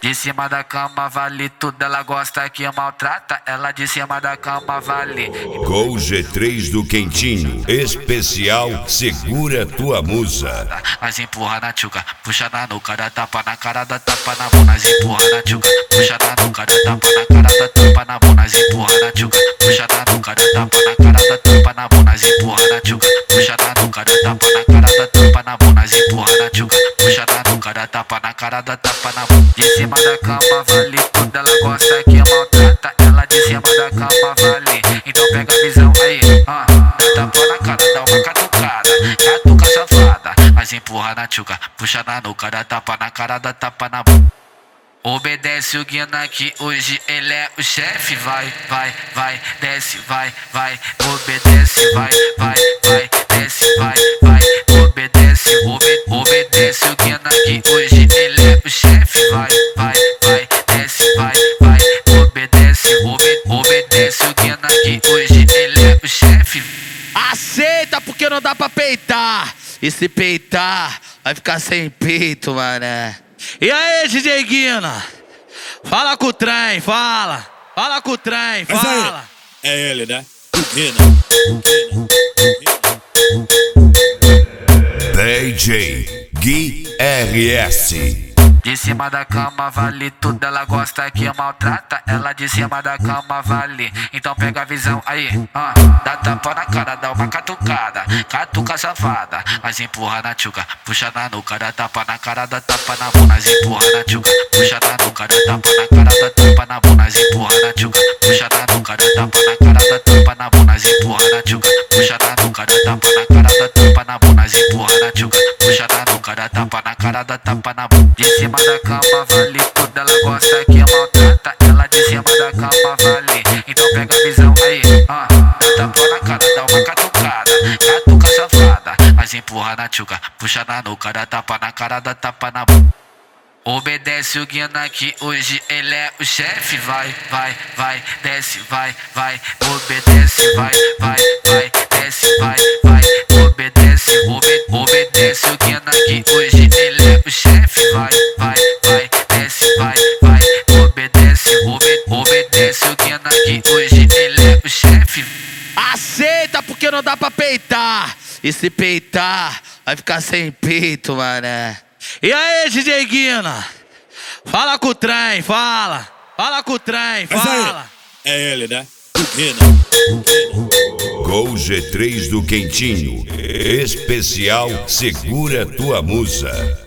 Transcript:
De cima da cama vale tudo, ela gosta que maltrata. Ela de cima da cama vale. Gol G3 do Quentinho, especial Segura Tua Musa. Mas empurra na tchuca, puxa na nuca, dá tapa na cara, dá tapa na bunda. Mas empurra na tchuca, puxa na nuca, dá tapa na cara, dá tapa na bunda. Mas empurra na tchuca, puxa na nuca, dá tapa na cara, dá tapa na bunda. Mas empurra na tchuca, puxa na nuca, dá tapa na cara, dá tapa na bunda. Mas empurra na tchuca, puxa na nuca, dá tapa na cara, dá tapa na bunda. De cima da cama vale tudo, ela gosta que maltrata. Ela de cima da cama vale. Então pega a visão aí, dá tapa na cara, dá uma catucada, catuca safada. Mas empurra na tchuca, puxa na nuca, dá tapa na cara, dá tapa na bunda. Obedece o Guina que hoje ele é o chefe. Vai, vai, vai, desce, vai, vai. Obedece, vai, vai, vai, desce, vai, vai. Obedece, obedece o Guina que hoje ele é o chefe. Vai, vai, vai, desce, vai, vai. Obedece, obedece o Guina que hoje ele é o chefe. Aceita porque não dá pra peitar. E se peitar, vai ficar sem peito, mané. E aí, DJ Guina? Fala com o trem, fala. Fala com o trem, fala. É ele, né? Guina. DJ Gui RS. De cima da cama vale tudo, ela gosta que maltrata. Ela de cima da cama vale. Então pega a visão aí, dá tapa na cara, dá uma catucada, catuca safada. Mas empurra na tchuca, puxa na nuca, dá tapa na cara, dá tapa na bunda. Mas empurra na tchuca, puxa na nuca, dá tapa na cara, dá tapa na bunda. Mas empurra na tchuca, puxa na nuca, dá tapa na cara, dá tapa na bunda. Mas empurra na tchuca, puxa na nuca, dá tapa na cara, dá tapa na bunda. Mas empurra na tchuca, puxa na nuca, dá tapa na cara, dá tapa na bunda. De cima da cama vale tudo, ela gosta que maltrata. Ela de cima da cama vale. Então pega a visão aí, dá tapa na cara, dá uma catucada, catuca safada. Mas empurra na tchuca, puxa na nuca, dá tapa na cara, dá tapa na bunda. Obedece o Guina que hoje ele é o chefe. Vai, vai, vai, desce, vai, vai. Obedece, vai, vai, vai, desce, vai, vai. Obedece, obedece o Guina que hoje ele é o chefe. Vai, vai, vai, desce, vai, vai. Obedece, obedece o Guina que hoje ele é o chefe. Aceita porque não dá pra peitar. E se peitar, vai ficar sem peito, mané. E aí, DJ Guina? Fala com o trem, fala. Fala com o trem, fala. É ele, né? Guina. Gol G3 do Quentinho, especial Segura Tua Musa.